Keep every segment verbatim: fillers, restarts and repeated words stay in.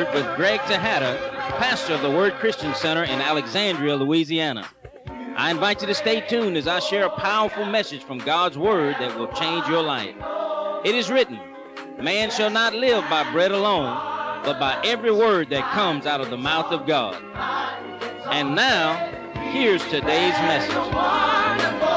Word with Greg Tejada, pastor of the Word Christian Center in Alexandria, Louisiana. I invite you to stay tuned as I share a powerful message from God's Word that will change your life. It is written, man shall not live by bread alone, but by every word that comes out of the mouth of God. And now, here's today's message.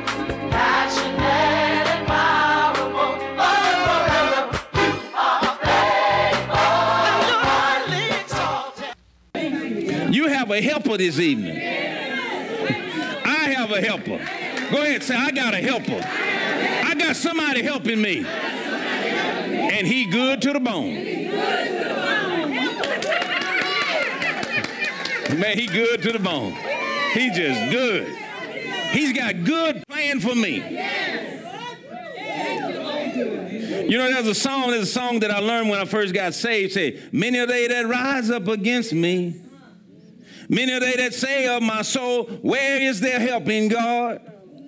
You have a helper this evening. I have a helper. Go ahead, say, I got a helper. I got somebody helping me. And he good to the bone. Man, he good to the bone. He just good. He's got good plan for me. You know, there's a song, there's a song that I learned when I first got saved. Say, many are they that rise up against me. Many are they that say of my soul, where is their help in God?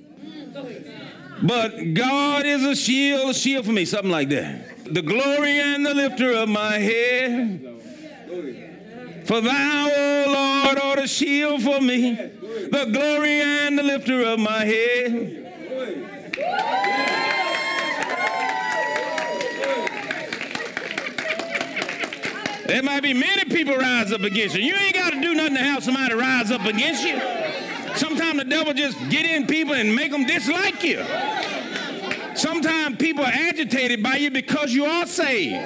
But God is a shield, a shield for me, something like that. The glory and the lifter of my head. For thou, O Lord, art a shield for me. The glory and the lifter of my head. There might be many people rise up against you. You ain't got to do nothing to have somebody rise up against you. Sometimes the devil just get in people and make them dislike you. Sometimes people are agitated by you because you are saved.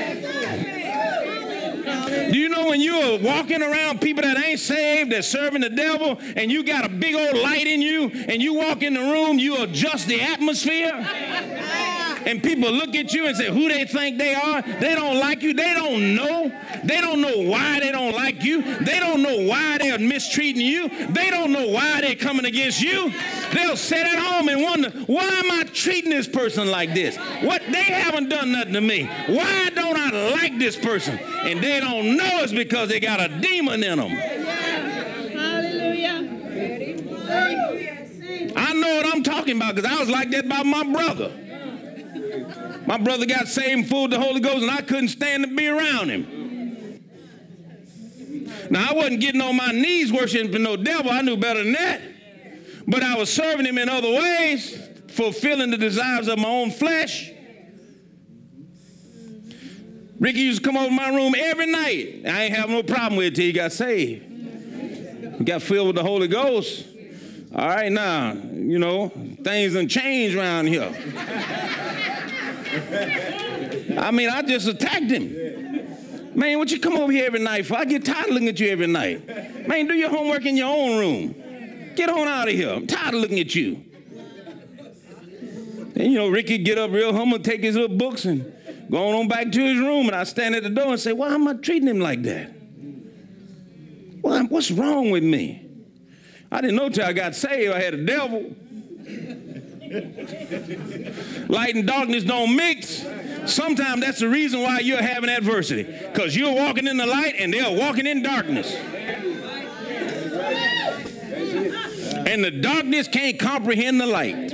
Do you know when you're walking around people that ain't saved, that's serving the devil, and you got a big old light in you, and you walk in the room, you adjust the atmosphere? And people look at you and say who they think they are. They don't like you. They don't know. They don't know why they don't like you. They don't know why they're mistreating you. They don't know why they're coming against you. They'll sit at home and wonder, why am I treating this person like this? What? They haven't done nothing to me. Why don't I like this person? And they don't know it's because they got a demon in them. Hallelujah. I know what I'm talking about because I was like that about my brother. My brother got saved and full of the Holy Ghost, and I couldn't stand to be around him. Now, I wasn't getting on my knees worshiping no devil. I knew better than that. But I was serving him in other ways, fulfilling the desires of my own flesh. Ricky used to come over my room every night. I ain't have no problem with it till he got saved. He got filled with the Holy Ghost. All right, now, you know, things done changed around here. I mean, I just attacked him. Man, what you come over here every night for? I get tired of looking at you every night. Man, do your homework in your own room. Get on out of here. I'm tired of looking at you. Then, you know, Ricky get up real humble, take his little books and go on back to his room. And I stand at the door and say, why am I treating him like that? Well, what's wrong with me? I didn't know till I got saved I had a devil. Light and darkness don't mix. Sometimes that's the reason why you're having adversity, because you're walking in the light and they're walking in darkness, and the darkness can't comprehend the light.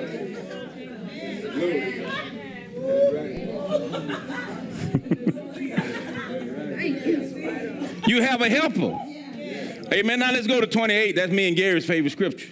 You have a helper. Amen. Now let's go to twenty-eight. That's me and Gary's favorite scripture.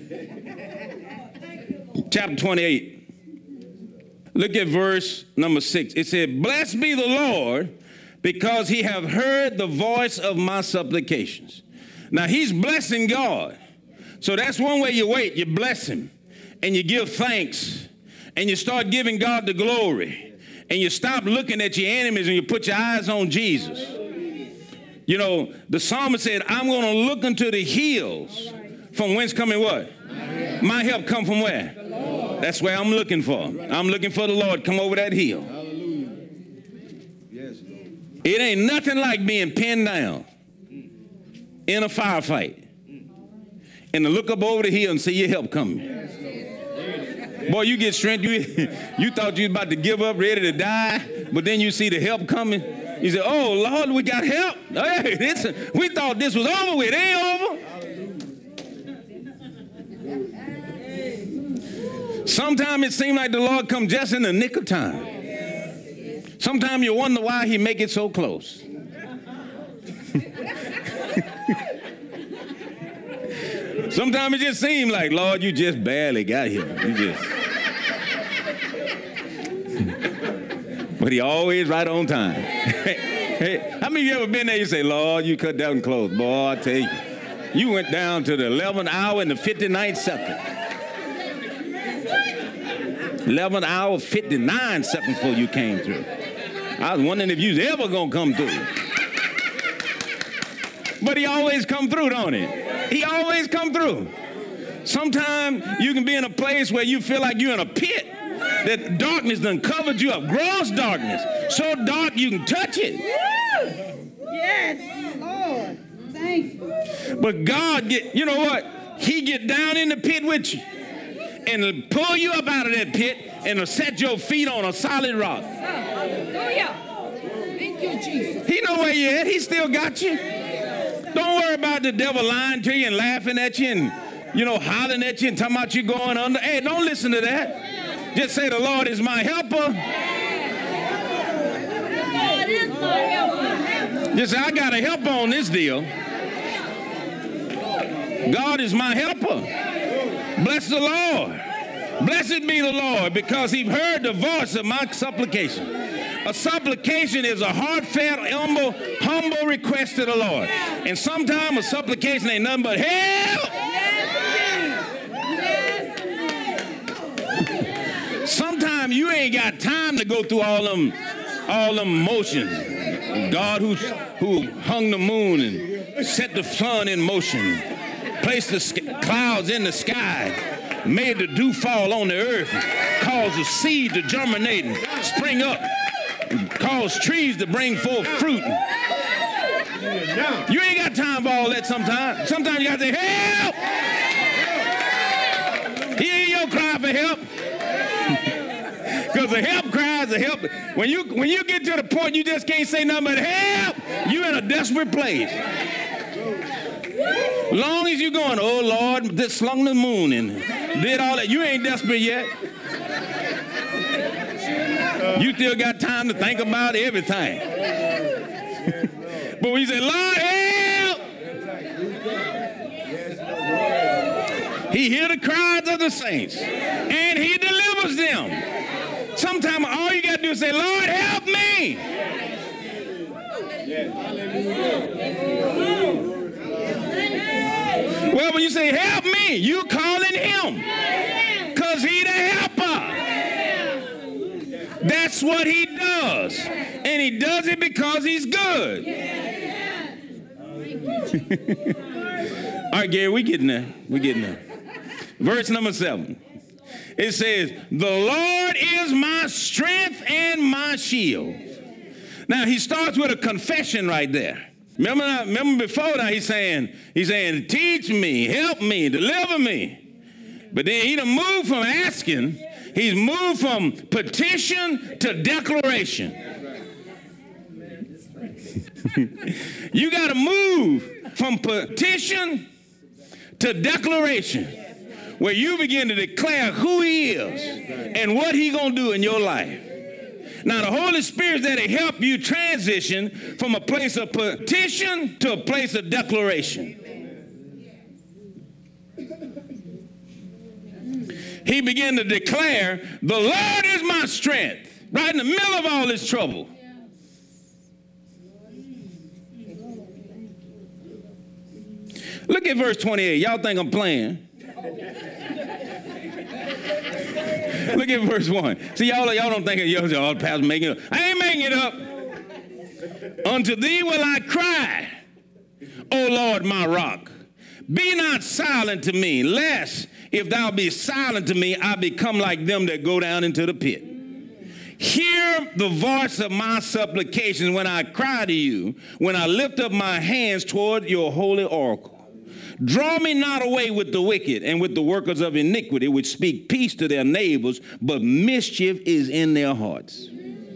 Chapter twenty-eight. Look at verse number six. It said, blessed be the Lord, because he have heard the voice of my supplications. Now he's blessing God. So that's one way you wait. You bless him and you give thanks and you start giving God the glory and you stop looking at your enemies and you put your eyes on Jesus. You know, the psalmist said, I'm going to look unto the hills, from whence coming what? My help come from where? That's where I'm looking for. I'm looking for the Lord. Come over that hill. Hallelujah. Yes, Lord. It ain't nothing like being pinned down in a firefight and to look up over the hill and see your help coming. Boy, you get strength. You, you thought you was about to give up, ready to die, but then you see the help coming. You say, oh, Lord, we got help. Hey, it's a, we thought this was over with. It ain't over. Sometimes it seems like the Lord come just in the nick of time. Sometimes you wonder why he make it so close. Sometimes it just seems like, Lord, you just barely got here. You just. But he always right on time. Hey, how many of you ever been there? You say, Lord, you cut that one close. Boy, I tell you, you went down to the eleventh hour and the fifty-ninth second. eleventh hour, fifty-nine seconds before you came through. I was wondering if you was ever going to come through. But he always come through, don't he? He always come through. Sometimes you can be in a place where you feel like you're in a pit, that darkness done covered you up, gross darkness, so dark you can touch it. Yes, Lord, thank you. But God get, you know what? He get down in the pit with you and pull you up out of that pit and set your feet on a solid rock. Hallelujah. Thank you, Jesus. He know where you at. He still got you. Don't worry about the devil lying to you and laughing at you and, you know, hollering at you and talking about you going under. Hey, don't listen to that. Just say the Lord is my helper. God is my helper. Just say, I got a helper on this deal. God is my helper. Bless the Lord. Blessed be the Lord, because he heard the voice of my supplication. A supplication is a heartfelt, humble, humble request to the Lord. And sometimes a supplication ain't nothing but help. Sometimes you ain't got time to go through all them, all them motions. God who's, who hung the moon and set the sun in motion, placed the sk- clouds in the sky, made the dew fall on the earth, caused the seed to germinate and spring up, caused trees to bring forth fruit. You ain't got time for all that sometimes. Sometimes you got to say, help! He ain't your cry for help. Because the help cries the help. When you, when you get to the point you just can't say nothing but help, you're in a desperate place. Long as you're going, oh, Lord, just slung the moon and did all that, you ain't desperate yet. You still got time to think about everything. But when you say, Lord, help, he hears the cries of the saints, and he delivers them. Sometimes all you got to do is say, Lord, help me. Well, when you say, help me, you're calling him, because he the helper. That's what he does. And he does it because he's good. All right, Gary, we getting there. We getting there. Verse number seven. It says, the Lord is my strength and my shield. Now, he starts with a confession right there. Remember, remember before that he's saying, he's saying, teach me, help me, deliver me. But then he done moved from asking, he's moved from petition to declaration. You got to move from petition to declaration, where you begin to declare who he is and what he's going to do in your life. Now, the Holy Spirit's there to help you transition from a place of petition to a place of declaration. He began to declare, the Lord is my strength, right in the middle of all this trouble. Look at verse twenty-eight. Y'all think I'm playing? Look at verse one. See, y'all, y'all don't think y'all, y'all pastor making it up. I ain't making it up. Unto thee will I cry, O Lord, my rock. Be not silent to me, lest if thou be silent to me, I become like them that go down into the pit. Hear the voice of my supplications when I cry to you, when I lift up my hands toward your holy oracle. Draw me not away with the wicked and with the workers of iniquity, which speak peace to their neighbors, but mischief is in their hearts.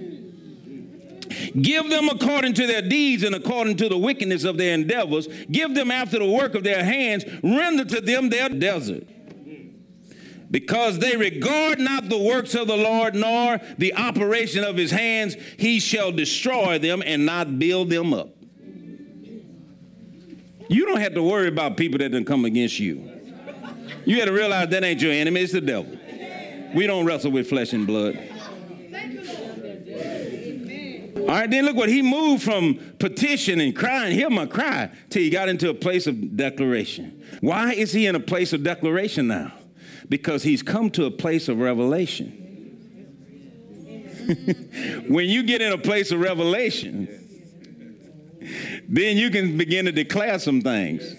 Give them according to their deeds and according to the wickedness of their endeavors. Give them after the work of their hands. Render to them their desert. Because they regard not the works of the Lord, nor the operation of his hands, he shall destroy them and not build them up. You don't have to worry about people that done come against you. You got to realize that ain't your enemy, it's the devil. We don't wrestle with flesh and blood. All right, then look what he moved from petition and crying, hear my cry, till he got into a place of declaration. Why is he in a place of declaration now? Because he's come to a place of revelation. When you get in a place of revelation, then you can begin to declare some things.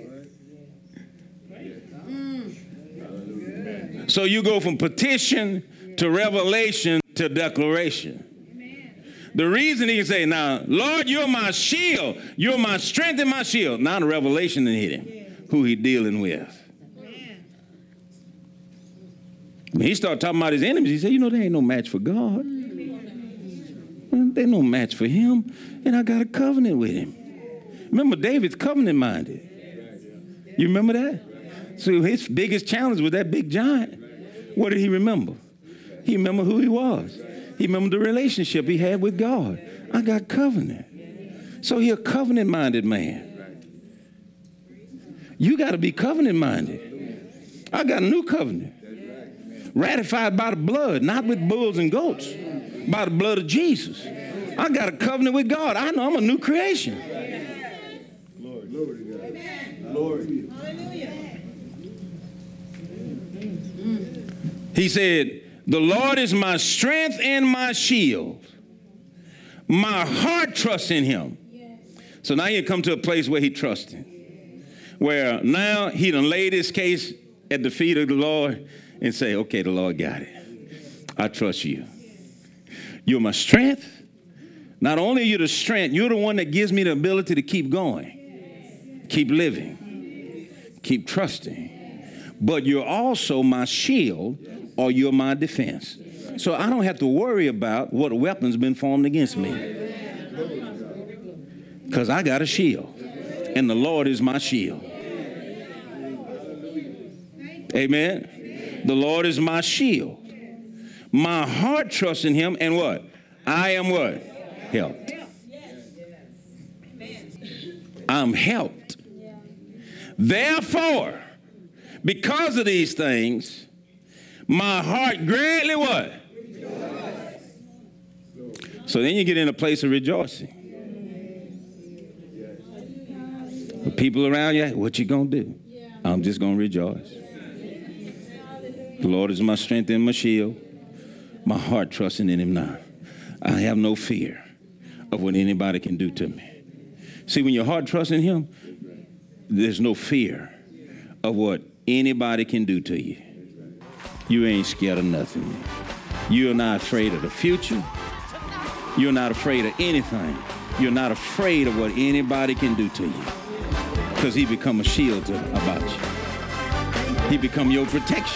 So you go from petition to revelation to declaration. The reason he can say, now, Lord, you're my shield. You're my strength and my shield. Now the revelation hit him, who he dealing with. When he started talking about his enemies, he said, you know, they ain't no match for God. They no match for him. And I got a covenant with him. Remember, David's covenant minded. You remember that? So his biggest challenge was that big giant. What did he remember? He remembered who he was. He remembered the relationship he had with God. I got covenant. So he a covenant minded man. You got to be covenant minded. I got a new covenant. Ratified by the blood, not with bulls and goats, by the blood of Jesus. I got a covenant with God. I know I'm a new creation. Glory, glory to God. Glory. He said, the Lord is my strength and my shield. My heart trusts in him. So now he come to a place where he trusts him. Where now he done laid his case at the feet of the Lord and say, okay, the Lord got it. I trust you. You're my strength. Not only are you the strength, you're the one that gives me the ability to keep going, keep living, keep trusting. But you're also my shield, or you're my defense. So I don't have to worry about what weapon's been formed against me. Because I got a shield. And the Lord is my shield. Amen. The Lord is my shield. My heart trusts in him, and what? I am what? Helped. I'm helped. Therefore, because of these things, my heart greatly what? So then you get in a place of rejoicing. The people around you, what you gonna do? I'm just gonna rejoice. The Lord is my strength and my shield. My heart trusting in him now. I have no fear of what anybody can do to me. See, when your heart trusts in him, there's no fear of what anybody can do to you. You ain't scared of nothing. You're not afraid of the future. You're not afraid of anything. You're not afraid of what anybody can do to you. Because he become a shield to, about you. He become your protection.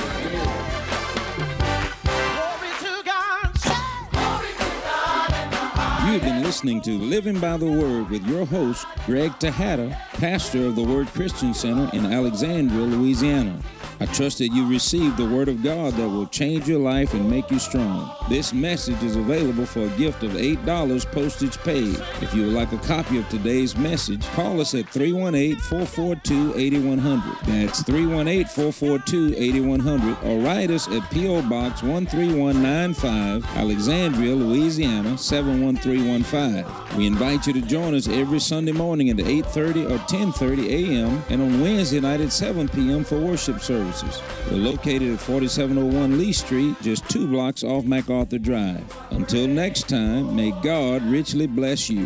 You've been listening to Living by the Word with your host, Greg Tejada, pastor of the Word Christian Center in Alexandria, Louisiana. I trust that you received the Word of God that will change your life and make you strong. This message is available for a gift of eight dollars postage paid. If you would like a copy of today's message, call us at three one eight, four four two, eight one zero zero. That's three one eight, four four two, eight one zero zero, or write us at P O Box one three one nine five, Alexandria, Louisiana, seven one three one five. We invite you to join us every Sunday morning at eight thirty or ten thirty a.m. and on Wednesday night at seven p.m. for worship services. We're located at forty-seven oh one Lee Street, just two blocks off MacArthur Drive. Until next time, may God richly bless you.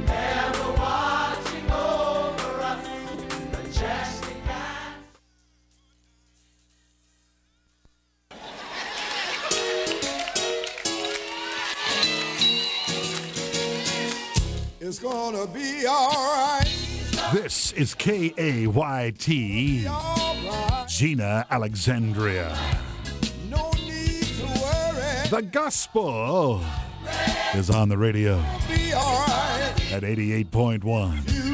It's gonna be all right. This is K A Y T, Gina, Alexandria. No need to worry. The gospel is on the radio Be all right. at eighty-eight point one.